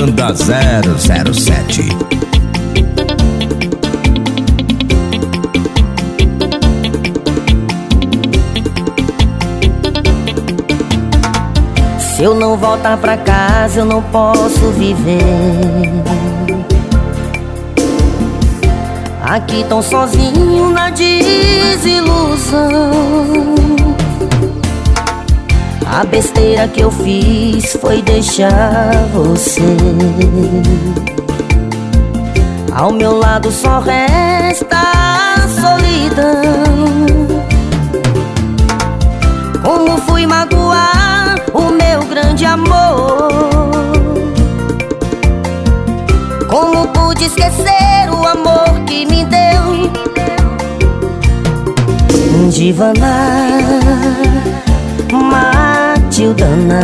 Banda 007. Se eu não voltar pra casa, eu não posso viver. Aqui tão sozinho na desilusão. A besteira que eu fiz foi deixar você. Ao meu lado só resta a solidão. Como fui magoar o meu grande amor? Como pude esquecer o amor que me deu? Divana, Matildana,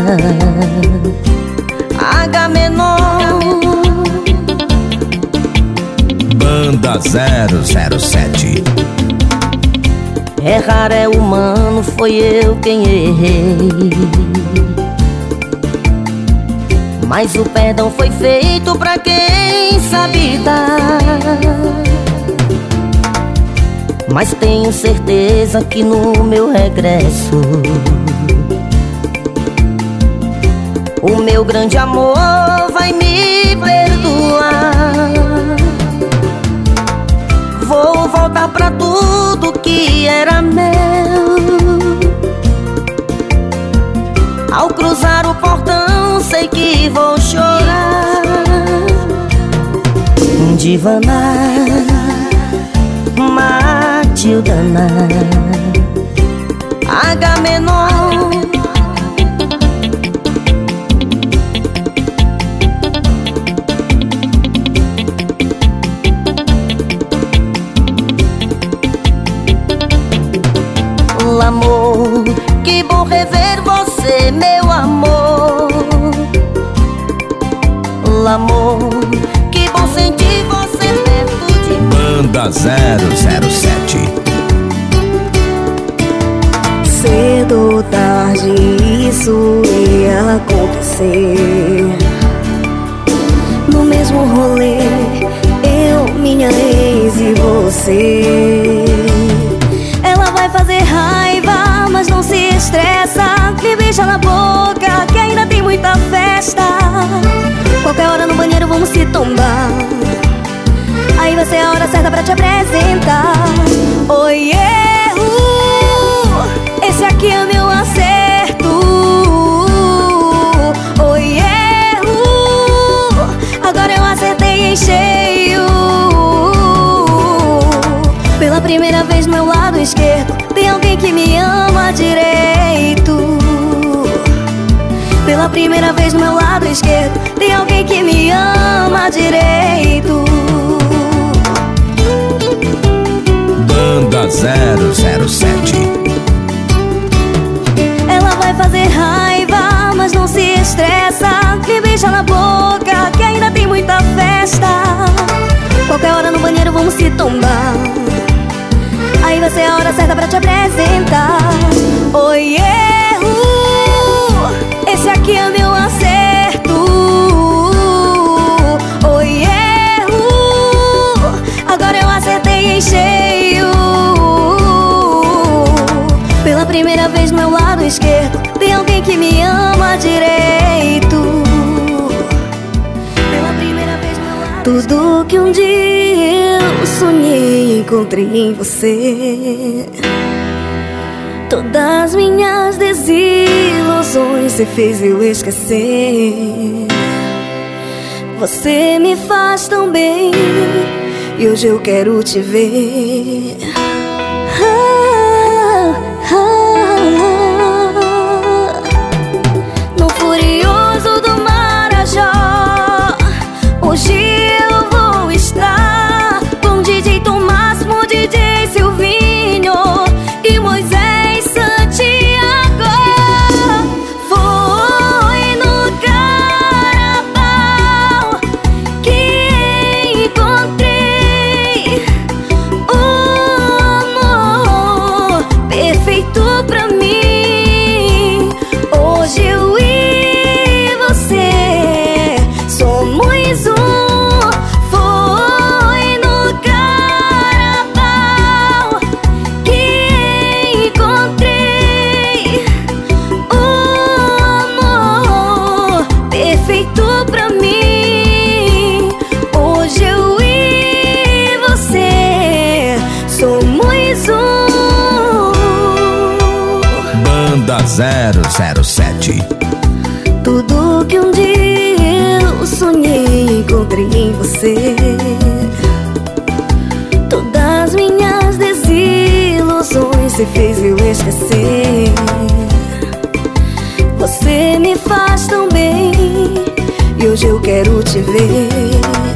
Agamenon. Banda 007. Errar é humano, foi eu quem errei. Mas o perdão foi feito pra quem sabe dar. Mas tenho certeza que no meu regresso o meu grande amor vai me perdoar. Vou voltar pra tudo que era meu. Ao cruzar o portão sei que vou chorar. Divana, Matildana, Agamenon. Amor, que bom rever você, meu amor. Amor, que bom sentir você perto de mim. Banda 007. Cedo ou tarde isso ia acontecer. No mesmo rolê, eu, minha ex e você. Ela vai fazer raiva, mas não se estressa. Me beija na boca, que ainda tem muita festa. Qualquer hora no banheiro vamos se tombar. Aí vai ser a hora certa pra te apresentar. Oi, erro, esse aqui é meu acerto. Oi, erro, agora eu acertei em cheio. Pela primeira vez no meu lado esquerdo tem alguém que me ama direito. Pela primeira vez no meu lado esquerdo tem alguém que me ama direito. Banda 007. Ela vai fazer raiva, mas não se estressa. Me beija na boca, que ainda tem muita festa. Qualquer hora no banheiro vamos se tombar. Aí vai ser a hora certa pra te apresentar. Oi, erro, esse aqui é meu acerto. Oi, erro, agora eu acertei em cheio. Pela primeira vez no meu lado esquerdo tem alguém que me ama direito. Pela primeira vez no meu lado tudo que um dia eu sonhei encontrei em você. Todas minhas desilusões você fez eu esquecer. Você me faz tão bem e hoje eu quero te ver. No Furioso do Marajó, hoje eu vou estar com DJ Tomássimo, DJ Silvinho e Moisés Santiago. Foi no carnaval que encontrei o Banda 007. Tudo que um dia eu sonhei encontrei em você. Todas minhas desilusões você fez eu esquecer. Você me faz tão bem e hoje eu quero te ver.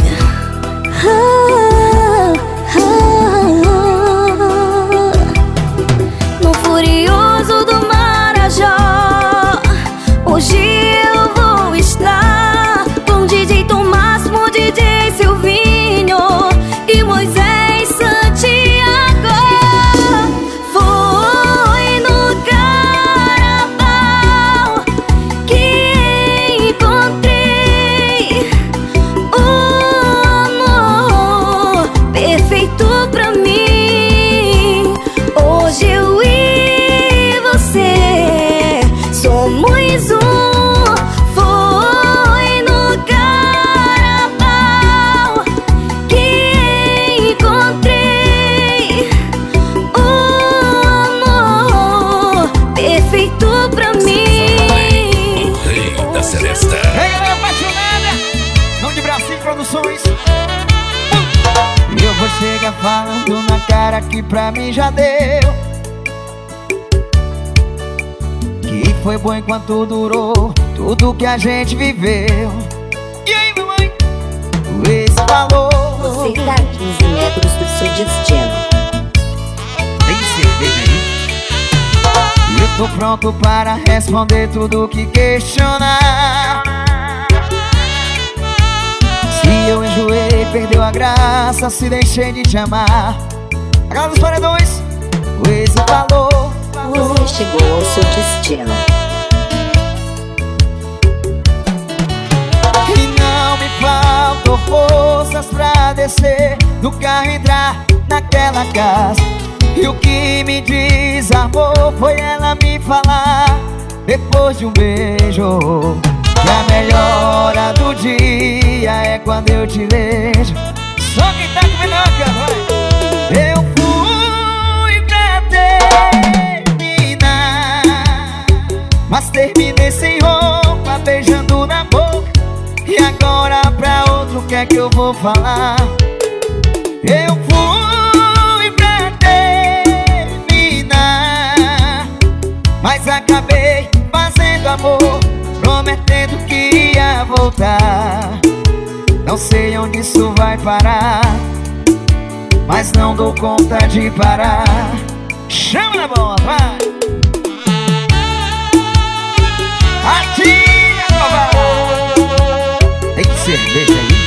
No Furioso do Marajó, hoje eu vou estar com DJ Tomássimo, DJ Silvinho e Moisés Santiago. Foi no carnaval que encontrei o amor perfeito pra mim. Hoje eu e você somos um. Foi no carnaval que encontrei o amor perfeito pra mim. Rei da Celesta. Ei, galera apaixonada, nome de Brasil Produções. Eu vou chegar falando na cara que pra mim já deu, que foi bom enquanto durou tudo que a gente viveu. E aí, mamãe? O ex falou: Você está a 15 metros do seu destino. tem cerveja aí? E eu tô pronto para responder tudo que questionar. Se eu enjoei, perdeu a graça, se deixei de te amar. A galera dos paredões, o ex falou: Você chegou ao seu destino. e não me faltou forças pra descer do carro e entrar naquela casa. E o que me desarmou foi ela me falar, depois de um beijo, que a melhor hora do dia é quando eu te vejo. Só quem tá com melhor, vai. Eu fui pra terminar, mas terminei sem roupa, beijando na boca. E agora pra outro, o que é que eu vou falar? Eu fui pra terminar, mas acabei fazendo amor, prometendo que ia voltar. Não sei onde isso vai parar, mas não dou conta de parar. Chama na bola, vai! Atira, papai! Tem cerveja aí?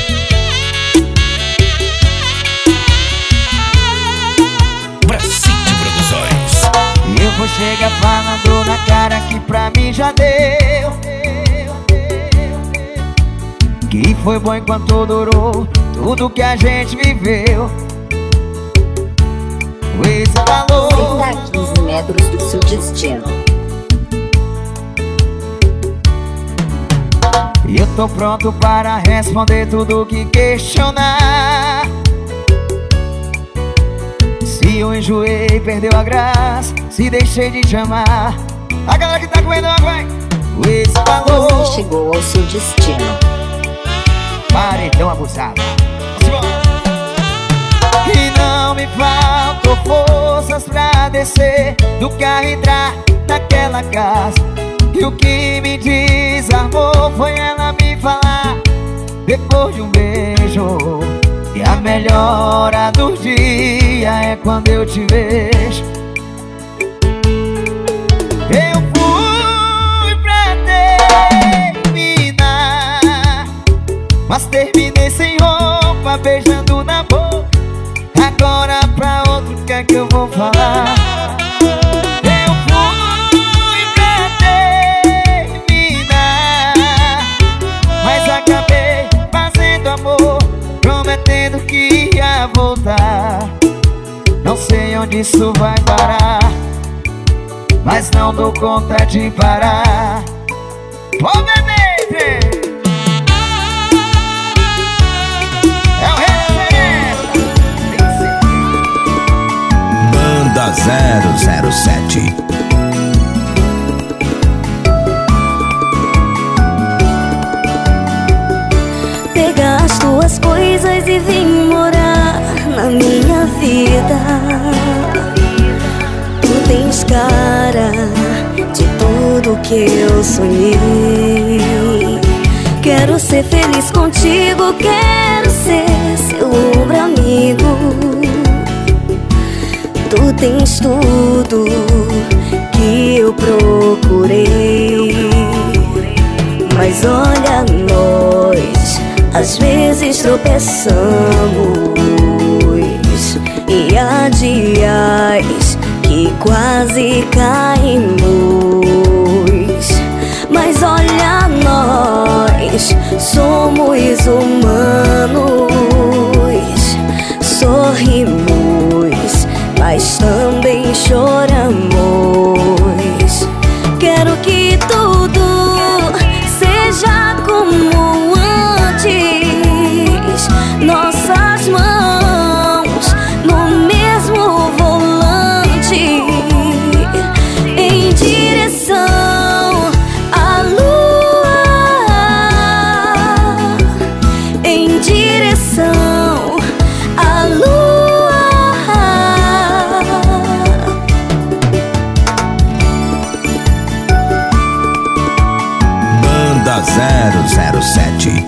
Brasil Produções. E eu vou chegar falando na cara que pra mim já deu, que foi bom enquanto durou tudo que a gente viveu. O ex Você falou: está a 15 metros do seu destino. e eu tô pronto para responder tudo que questionar. Se eu enjoei, perdeu a graça, se deixei de te amar. A galera que tá comendo água, vai! O ex falou: Você chegou ao seu destino. paredão abusado. E não me faltou forças pra descer do carro e entrar naquela casa. E o que me desarmou foi ela me falar, depois de um beijo, que a melhor hora do dia é quando eu te vejo. Eu fui pra terminar, mas terminei sem roupa, beijando na boca. Agora pra outro, o que é que eu vou falar? Eu fui pra terminar, mas acabei fazendo amor, prometendo que ia voltar. Não sei onde isso vai parar, mas não dou conta de parar. Ô, bebê! É o rei da Banda 007. tuas coisas e vim morar na minha vida. Tu tens cara de tudo que eu sonhei. Quero ser feliz contigo, quero ser seu ombro amigo. Tu tens tudo que eu procurei. Mas olha, nós às vezes tropeçamos e há dias que quase caímos. Mas olha, nós somos humanos. Sorrimos, mas também choramos. Quero que tudo seja como antes. Nossas mãos no mesmo volante, em direção à lua, em direção à lua. Banda 007.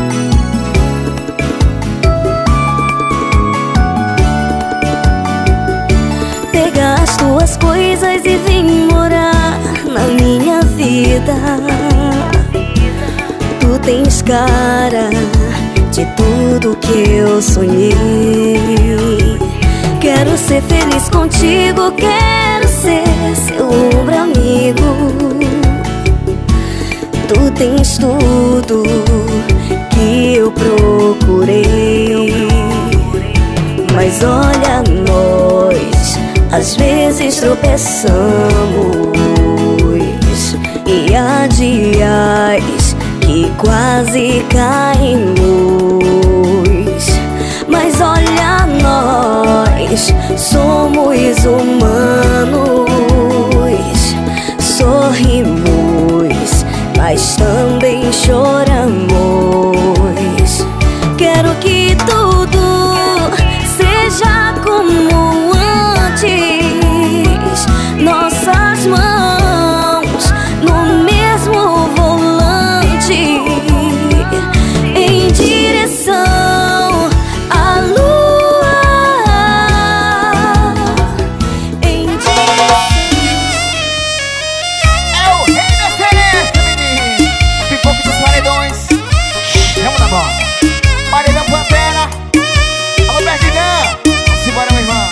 Pega as tuas coisas e vim morar na minha vida. Tu tens cara de tudo que eu sonhei. Quero ser feliz contigo, quero ser seu ombro amigo. Tu tens tudo que eu procurei. Mas olha, nós às vezes tropeçamos e há dias que quase caímos. Mas olha, nós somos humanos. Sorrimos, mas também choramos. Quero que tudo seja como antes. Nossas mãos no mesmo volante, em direção à lua, em direção. É o rei da seresta, menino. Pipoco dos paredões. Chama da bola. Paredão Pantera. Alô, Perdigão. Simbora, meu irmão.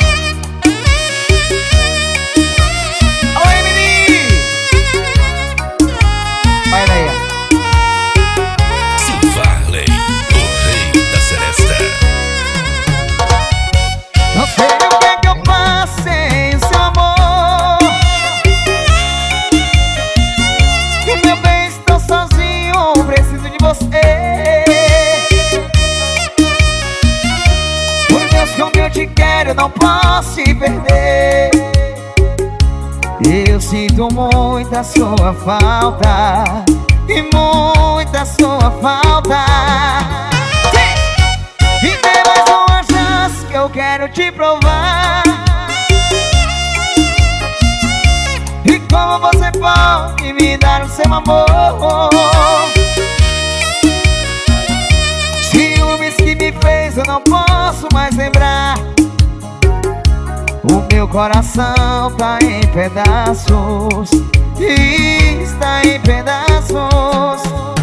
Alô, Emily. Vai daí, ó. Silvarley, o rei da seresta. Não sei o que é que eu faço sem o seu amor. E meu bem, estou sozinho, preciso de você. Por Deus, como eu te quero, não posso te perder. Eu sinto muita sua falta e muita sua falta. E tem mais uma chance que eu quero te provar. E como você pode me dar o seu amor? Ciúmes que me fez eu não posso mais lembrar. O meu coração tá em pedaços, está em pedaços.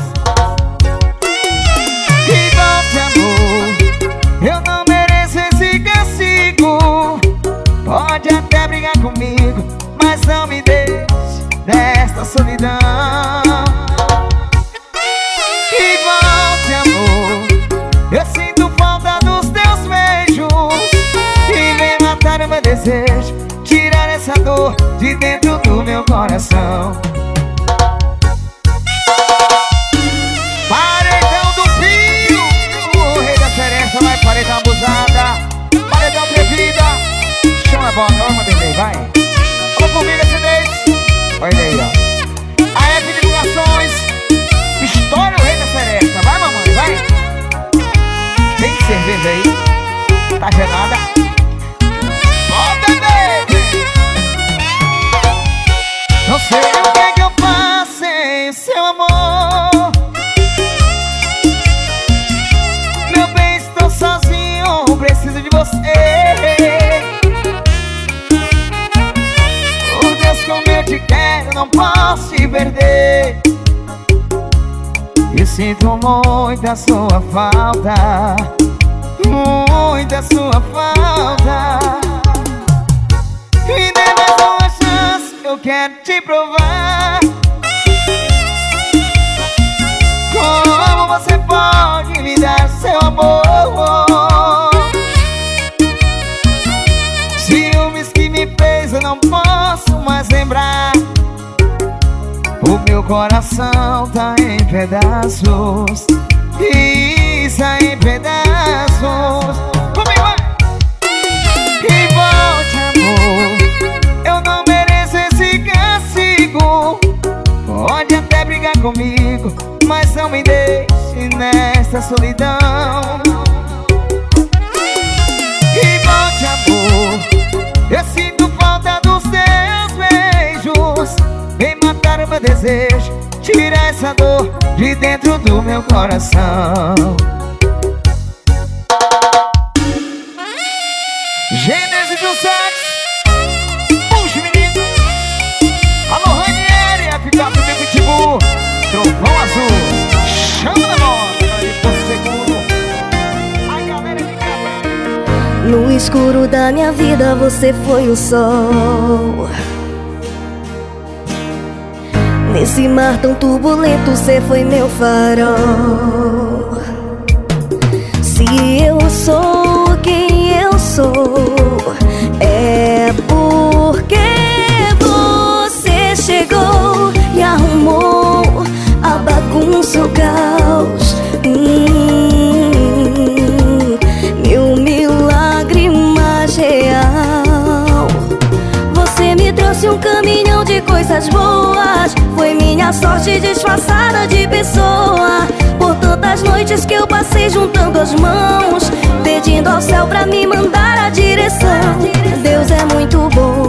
E volte, amor, eu não mereço esse castigo. Pode até brigar comigo, mas não me deixe nesta solidão. E volte, amor, eu sinto falta dos teus beijos. E vem matar o meu desejo, tirar essa dor de dentro do meu coração. Paredão do Pio, o rei da seresta, vai, paredão abusada, paredão atrevida. Chama a bola, vamos, bebê, vai. Alô, comigo esse mês. Olha aí, ó. A F Divulgações, estoura o rei da seresta. Vai, mamãe, vai. sinto muita sua falta, muita sua falta. Me dê mais uma chance, eu quero te provar como você pode me dar seu amor. Ciúmes que me fez eu não posso mais lembrar. O meu coração tá em pedaços, está em pedaços. Comigo vai! E volte, amor, eu não mereço esse castigo. Pode até brigar comigo, mas não me deixe nesta solidão. E volte, amor, eu sinto falta dos teus beijos. Vem matar o meu desejo, tirar essa dor de dentro do meu coração. Gênesis do sax, puxa menino. Alô Ranieri, a pipa do meu pitbull, trovão azul, chama da moda, aí por segundo. A galera fica No escuro da minha vida você foi o sol. Nesse mar tão turbulento você foi meu farol. Se eu sou quem eu sou, é porque você chegou e arrumou a bagunça, o caos. Meu milagre mais real. Você me trouxe um caminhão de coisas boas. Foi minha sorte disfarçada de pessoa. Por tantas noites que eu passei juntando as mãos, pedindo ao céu pra me mandar a direção. Deus é muito bom,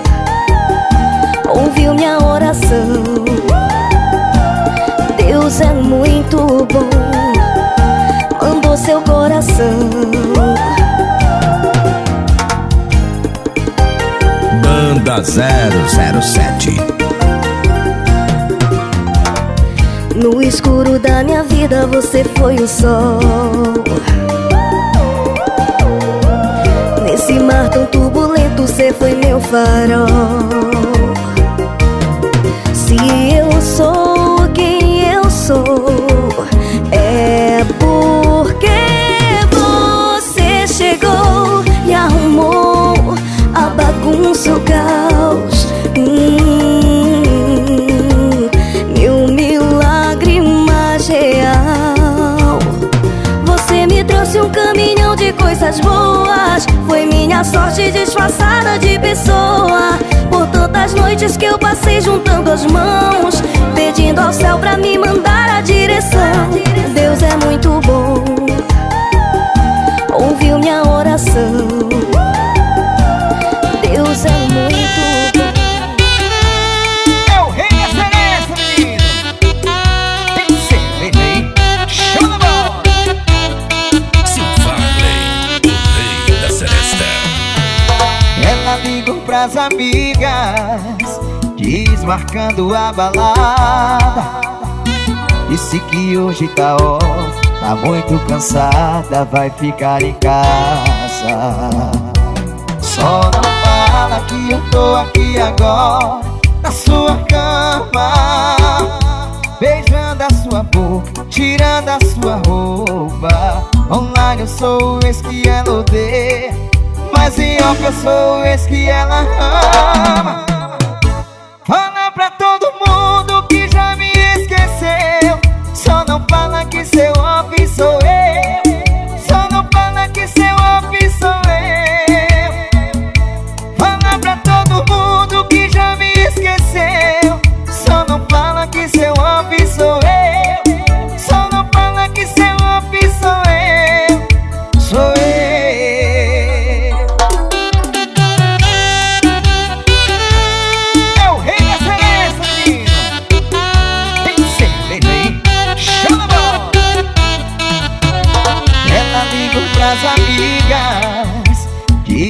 ouviu minha oração. Deus é muito bom, mandou seu coração. Banda 007. No escuro da minha vida você foi o sol. Nesse mar tão turbulento você foi meu farol. Se eu sou quem eu sou, é porque você chegou e arrumou a bagunça, o caos. Meu milagre mais real. Você me trouxe um caminhão de coisas boas. Foi minha sorte disfarçada de pessoa. Por tantas noites que eu passei juntando as mãos, pedindo ao céu pra me mandar a direção. Deus é muito bom, ouviu minha oração. Deus é muito bom. É o rei da seresta, menino. Tem que ser, vem aí, chama da bola. Silvarley, o rei da seresta. Ela ligou pras amigas, desmarcando a balada. Disse que hoje tá off, tá muito cansada, vai ficar em casa. Só não fala que eu tô aqui agora, na sua cama, beijando a sua boca, tirando a sua roupa. Online eu sou o ex que ela odeia, mas em off eu sou o ex que ela ama. Fala pra todo mundo que já me esqueceu, só não fala que seu off sou eu. Só não fala que seu off sou eu. Fala pra todo mundo que já me esqueceu, só não fala que seu off sou eu. Só não fala que seu off sou eu. Sou eu. É o rei da seresta, menino. Tem que ser, vem aí, chama a bola. Ela ligou pras amigas,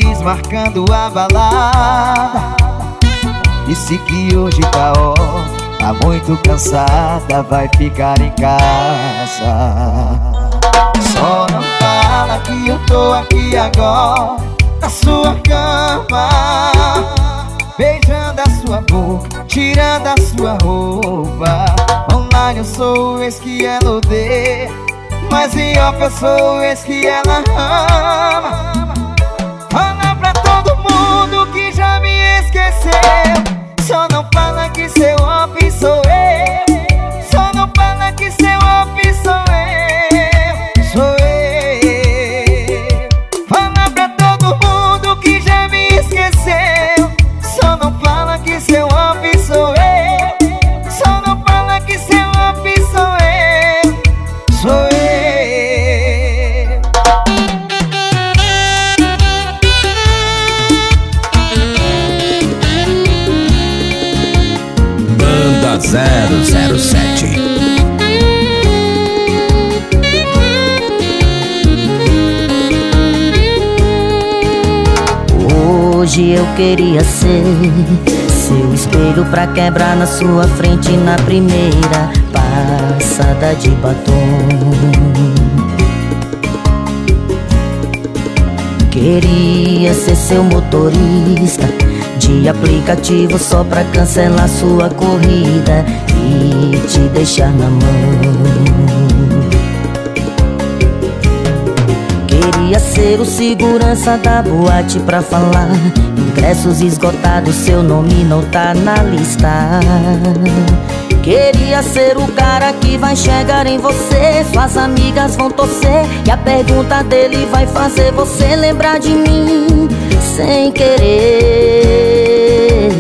desmarcando a balada. Disse que hoje tá off, tá muito cansada, vai ficar em casa. Só não fala que eu tô aqui agora na sua cama, beijando a sua boca, tirando a sua roupa. Online eu sou o ex que ela odeia, mas em off eu sou o ex que ela ama. Fala pra todo mundo que já me esqueceu, só não fala que seu off sou eu. Só não fala que seu off sou eu. Sou eu. Fala pra todo mundo que já me esqueceu, só não fala que seu off sou eu. Só não fala que seu off sou eu. Sou eu. Banda 007. Hoje eu queria ser seu espelho pra quebrar na sua frente na primeira passada de batom. Queria ser seu motorista de aplicativo só pra cancelar sua corrida e te deixar na mão. Queria ser o segurança da boate pra falar ingressos esgotados, seu nome não tá na lista. Queria ser o cara que vai chegar em você, suas amigas vão torcer e a pergunta dele vai fazer você lembrar de mim sem querer.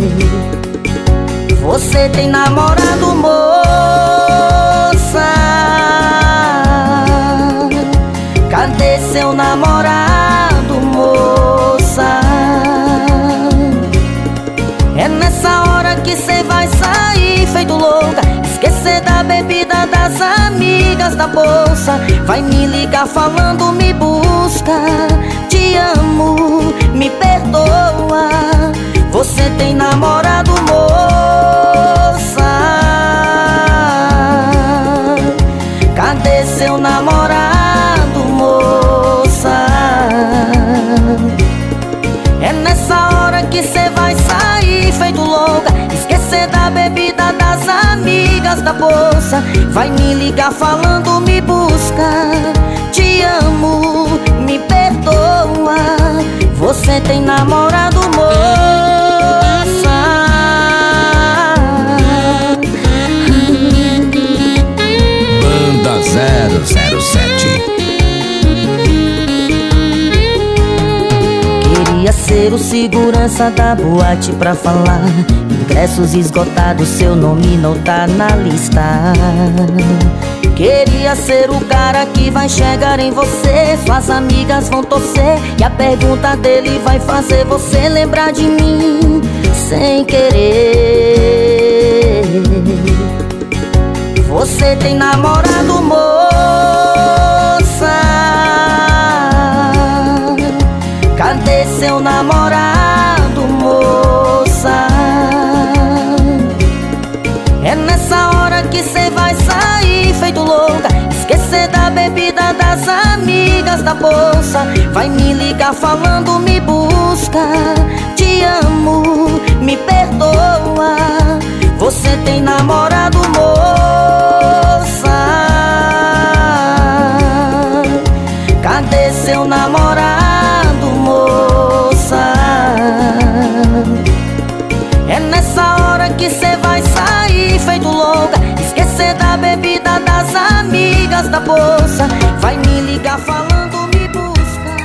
Você tem namorado, moça? Cadê seu namorado, moça? É nessa hora que cê vai sair feito louca, esquecer da bebida, das amigas, da bolsa. Vai me ligar falando me busca, te amo, me perdoa. Você tem namorado, moça? Cadê seu namorado, moça? É nessa hora que cê vai sair feito louca, esquecer da bebida, das amigas, da bolsa. Vai me ligar falando me busca, te amo, me perdoa. Você tem namorado, moça? Banda 007. Queria ser o segurança da boate pra falar ingressos esgotados, seu nome não tá na lista. Queria ser o cara que vai chegar em você, suas amigas vão torcer e a pergunta dele vai fazer você lembrar de mim sem querer. Você tem namorado, moça? Cadê seu namorado, moça? É nessa hora que cê vai sair feito louca, esquecer da bebida, das amigas, da bolsa. Vai me ligar falando me busca, te amo, me perdoa. Você tem namorado, moça? Cadê seu namorado, moça? É nessa hora que cê vai sair feito louca, esquecer da bebida, das amigas, da bolsa. Vai me ligar falando me busca.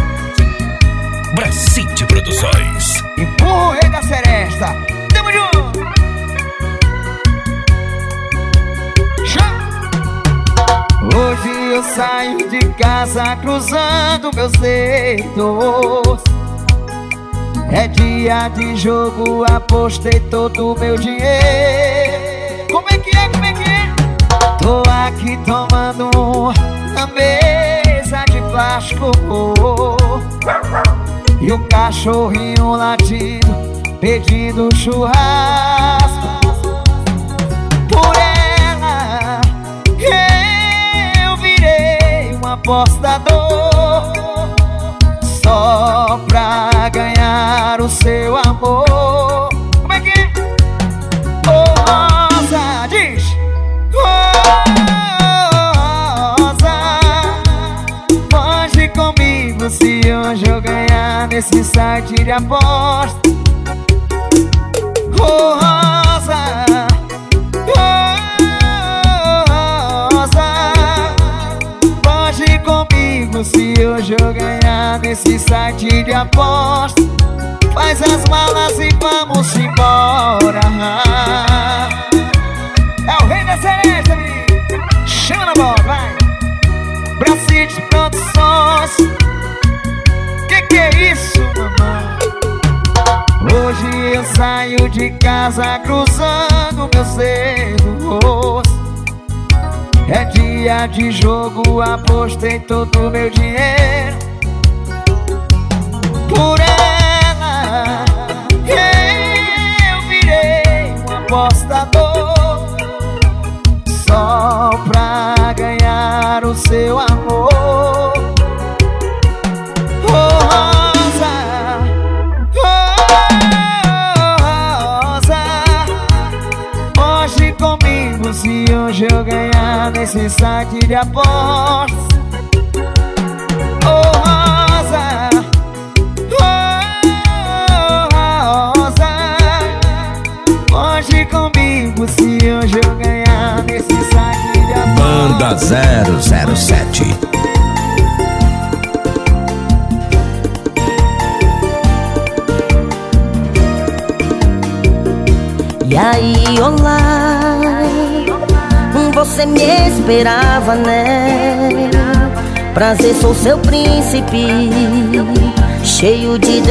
Bracite Produções. Empurra o rei da seresta. Tamo junto. Hoje eu saio de casa cruzando meus dedos. É dia de jogo, apostei todo o meu dinheiro. Como é que é, como é que é? Tô aqui tomando na mesa de plástico e o cachorrinho latindo, pedindo churrasco. apostador, só pra ganhar o seu amor. Como é que é? Oh, Rosa, diz! Rosa, pode comigo se hoje eu ganhar nesse site de aposta. Oh, Rosa, pode comigo se hoje eu ganhar nesse site de aposta. Faz as malas e vamos embora. É o rei da seresta, menino. Chama na bola, vai. Bracite Produções. Que é isso, mamãe? Hoje eu saio de casa cruzando meus dedos. É dia de jogo, apostei todo meu dinheiro por ela. Eu virei um apostador só pra ganhar o seu amor. Oh, Rosa, Rosa, hoje comigo se hoje eu ganhar nesse site de apostas. Oh, Rosa, Rosa, hoje comigo se hoje eu ganhar nesse site de apostas. Banda 007. E aí, olá, você me esperava, né? Prazer, sou seu príncipe, cheio de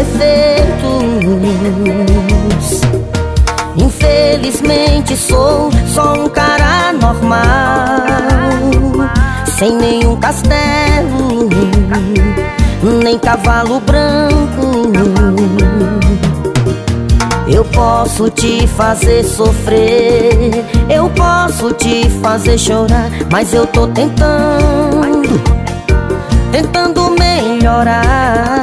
defeitos. Infelizmente sou só um cara normal, sem nenhum castelo, nem cavalo branco. Eu posso te fazer sofrer, eu posso te fazer chorar, mas eu tô tentando melhorar.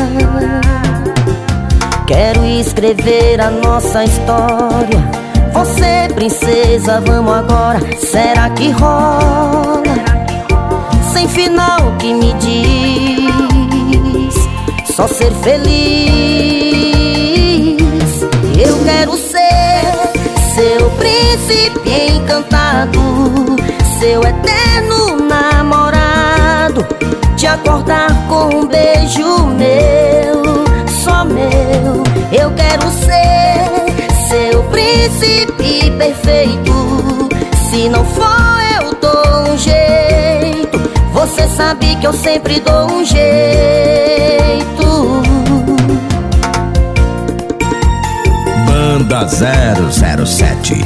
Quero escrever a nossa história. Você, princesa, vamos agora. Será que rola? Sem final que me diz, só ser feliz. Eu quero ser seu príncipe encantado, seu eterno namorado, te acordar com um beijo meu, só meu. Eu quero ser seu príncipe perfeito. Se não for, eu dou um jeito. Você sabe que eu sempre dou um jeito. Banda 007.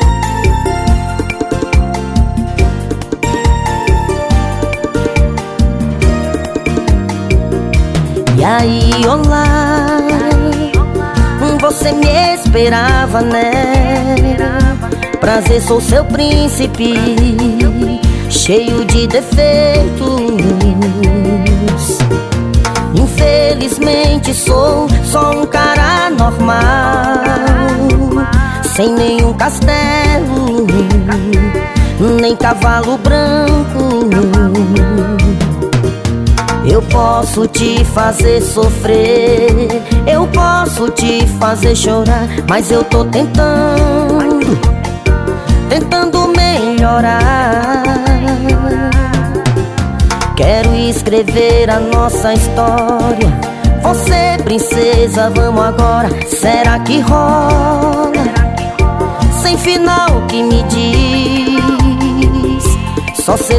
E aí, olá, você me esperava, né? Prazer, sou seu príncipe, cheio de defeitos. Infelizmente sou só um cara normal, sem nenhum castelo, nem cavalo branco. Eu posso te fazer sofrer, eu posso te fazer chorar, mas eu tô tentando melhorar. Quero escrever a nossa história. Você, princesa, vamos agora. Será que rola? Sem final que me diz, só ser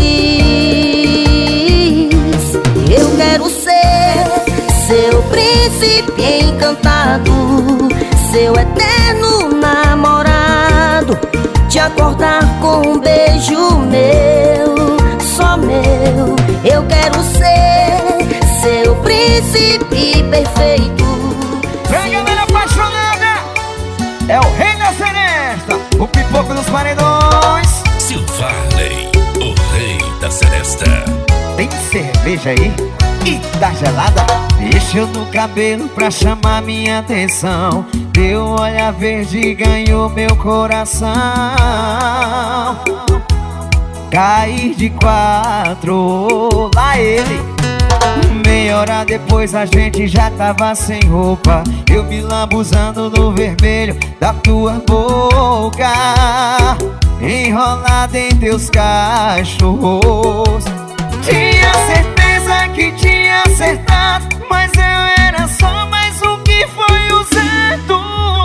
feliz. Eu quero ser seu príncipe encantado, seu eterno namorado, te acordar com um beijo meu, só meu. Eu quero ser seu príncipe perfeito. Vem, galera apaixonada! É o rei da seresta, o pipoco dos paredões. Silvarley, o rei da seresta. Tem cerveja aí e tá gelada. Mexeu no cabelo pra chamar minha atenção. Deu olhar verde e ganhou meu coração. Cair de quatro, lá ele. Meia hora depois a gente já tava sem roupa. Eu me lambuzando no vermelho da tua boca, enrolada em teus cachorros. Tinha certeza que tinha acertado, mas eu era só mais um que foi usado.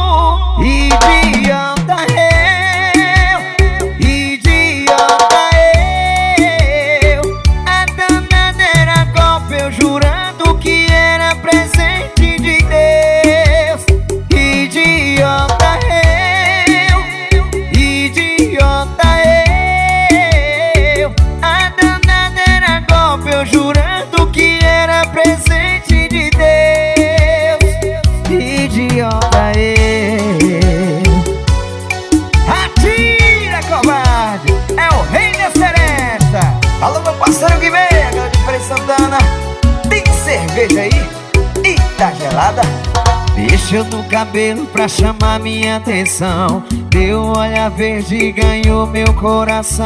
Idiota eu, idiota eu. A danada era golpe, eu jurando que era presente de Deus. Idiota eu, idiota eu. A danada era golpe, eu jurando que era presente de Deus. Idiota eu. Atira, covarde, é o rei da seresta. Alô, meu parceiro Guimê, aquela de Frei Santana. Tem cerveja aí e tá gelada. Mexeu no cabelo pra chamar minha atenção. Deu olhar verde e ganhou meu coração.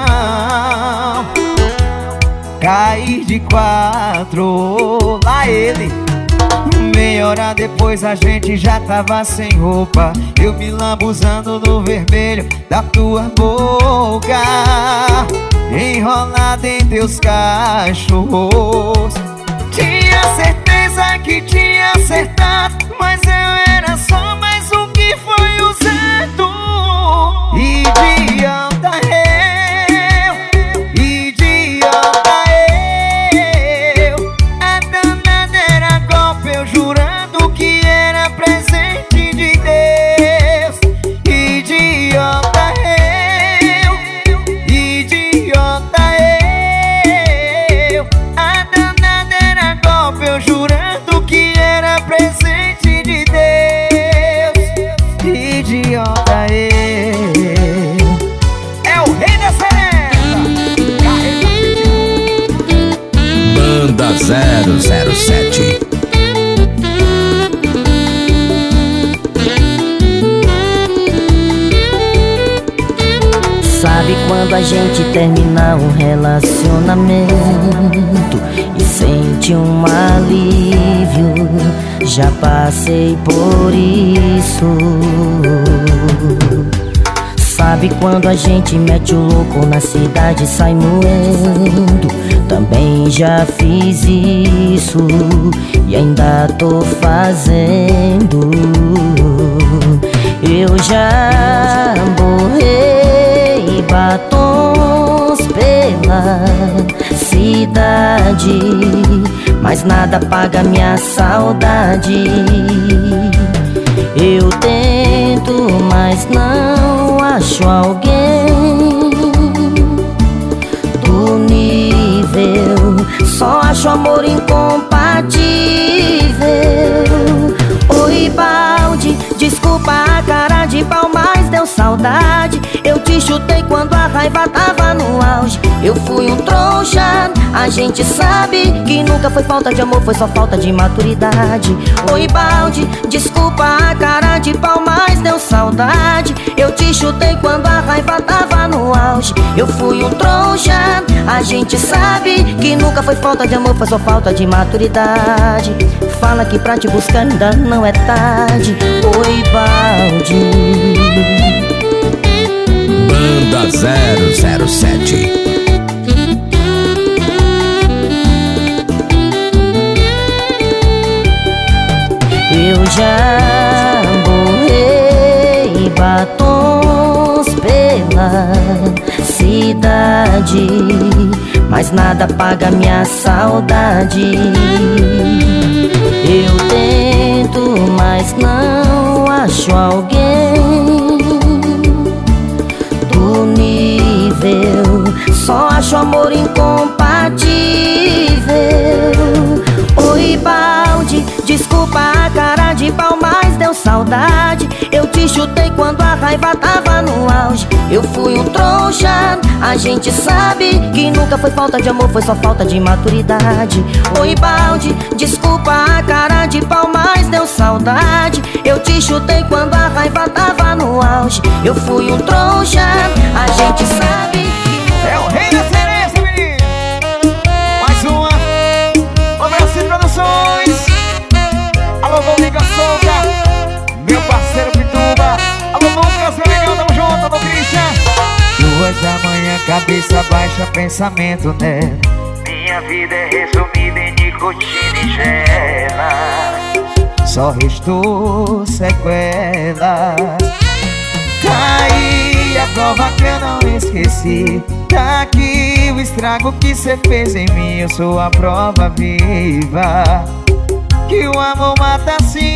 Cair de quatro, lá ele. Meia hora depois a gente já tava sem roupa. Eu me lambuzando no vermelho da tua boca, enrolada em teus cachorros. Tinha certeza que tinha acertado, mas eu era só mais um que foi usado. Idiota eu, idiota eu. A danada era golpe, eu jurando que era presente de Deus. Idiota eu, idiota eu. A danada era golpe, eu jurando que era presente de Deus. Idiota eu. É o rei da seresta. Banda 007. Sabe quando a gente termina um relacionamento e sente um alívio? Já passei por isso. Sabe quando a gente mete o louco na cidade e sai moendo? Também já fiz isso e ainda tô fazendo. Eu já borrei batons pela cidade, mas nada apaga minha saudade. Eu tento, mas não acho alguém do nível. Só acho amor incompatível. Oi, balde, desculpa a cara de pau, mas deu saudade. Eu te chutei quando a raiva tava no auge. Eu fui um trouxa, a gente sabe que nunca foi falta de amor, foi só falta de maturidade. Oi, balde, desculpa a cara de pau, mas deu saudade. Eu te chutei quando a raiva tava no auge. Eu fui um trouxa, a gente sabe que nunca foi falta de amor, foi só falta de maturidade. Fala que pra te buscar ainda não é tarde. Oi, balde. Banda 007. Eu já borrei batons pela cidade, mas nada apaga minha saudade. Eu tento, mas não acho alguém do nível. Só acho amor incompatível. Oi, balde, desculpa a cara de pau, mas deu saudade. Eu te chutei quando a raiva tava no auge. Eu fui um trouxa, a gente sabe que nunca foi falta de amor, foi só falta de maturidade. Oi balde, desculpa a cara de pau, mas deu saudade. Eu te chutei quando a raiva tava no auge. Eu fui um trouxa, a gente sabe que... É o rei da seresta, menino. Mais uma. O Brasil Produções. Alô, Domingo Solta. Meu parceiro Pituba. Alô, Lucas, meu legal, tamo junto, alô, Christian. 2 da manhã, cabeça baixa, pensamento nela. Minha vida é resumida em nicotina e gela. Só restou sequelas. Tá aí a prova que eu não esqueci. Tá aqui o estrago que cê fez em mim. Eu sou a prova viva que o amor mata sim.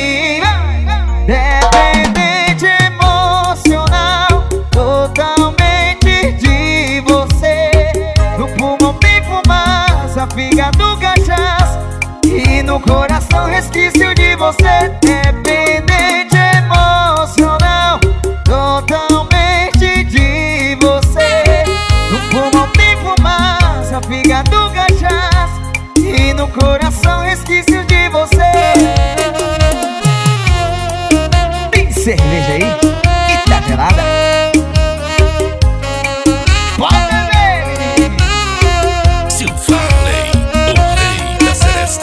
Dependente emocional, totalmente de você. No pulmão tem fumaça, fígado cachaça, e no coração resquício de você. Dependente emocional, totalmente de você. No pulmão tem fumaça, fígado cachaça, e no coração resquício de você. Tem cerveja aí? E tá gelada? Pode beber! Silvarley, o rei da seresta.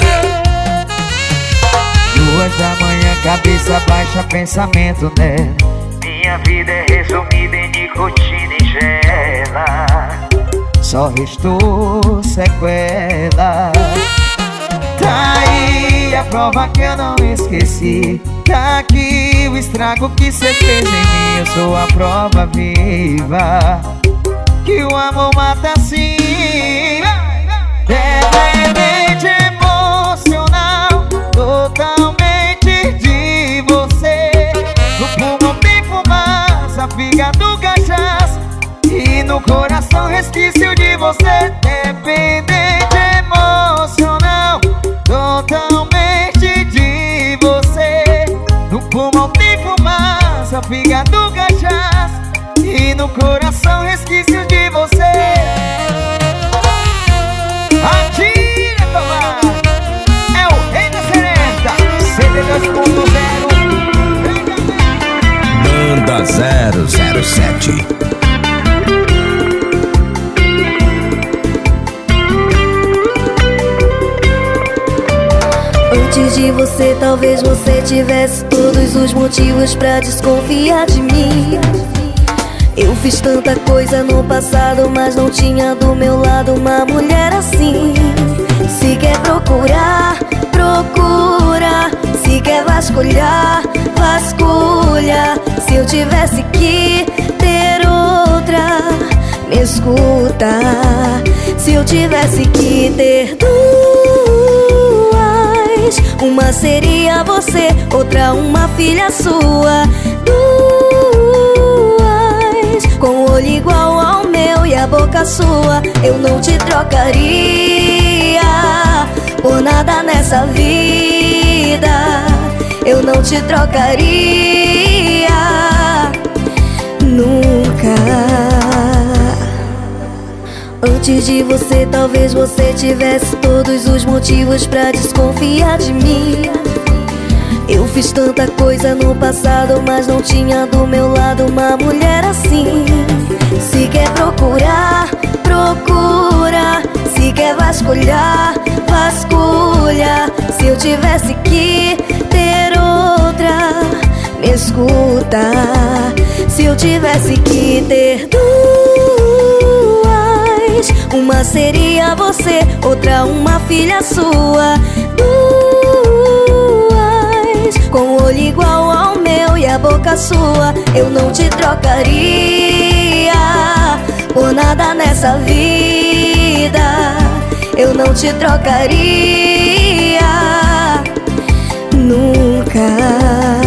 2 da manhã, cabeça baixa, pensamento nela. Minha vida é resumida em nicotina e gela. Só restou sequela. Tá aí a prova que eu não esqueci. Tá aqui o estrago que cê fez em mim. Eu sou a prova viva que o amor mata sim. Dependente emocional, totalmente de você. No pulmão tem fumaça, fígado cachaça, e no coração resquício de você. Dependente emocional, totalmente de você. No pulmão tem fumaça, fígado cachaça, e no coração resquício de você. Atira, covarde! É o rei da seresta, CD 2.0. Banda 007. Antes de você, talvez você tivesse todos os motivos pra desconfiar de mim. Eu fiz tanta coisa no passado, mas não tinha do meu lado uma mulher assim. Se quer procurar, procura. Se quer vasculhar, vasculha. Se eu tivesse que ter outra, me escuta. Se eu tivesse que ter duas, uma seria você, outra uma filha sua. Duas, com o olho igual ao meu e a boca sua. Eu não te trocaria por nada nessa vida. Eu não te trocaria nunca. Antes de você, talvez você tivesse todos os motivos pra desconfiar de mim. Eu fiz tanta coisa no passado, mas não tinha do meu lado uma mulher assim. Se quer procurar, procura. Se quer vasculhar, vasculha. Se eu tivesse que ter outra, me escuta. Se eu tivesse que ter duas, uma seria você, outra uma filha sua. Duas, com o olho igual ao meu e a boca sua. Eu não te trocaria por nada nessa vida. Eu não te trocaria nunca.